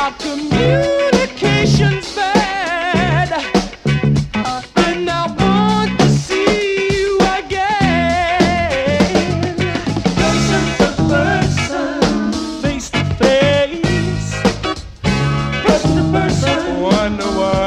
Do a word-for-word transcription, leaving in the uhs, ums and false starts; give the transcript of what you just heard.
our communication's bad, and I want to see you again. Person to person, face to face, person to person. Wonder why.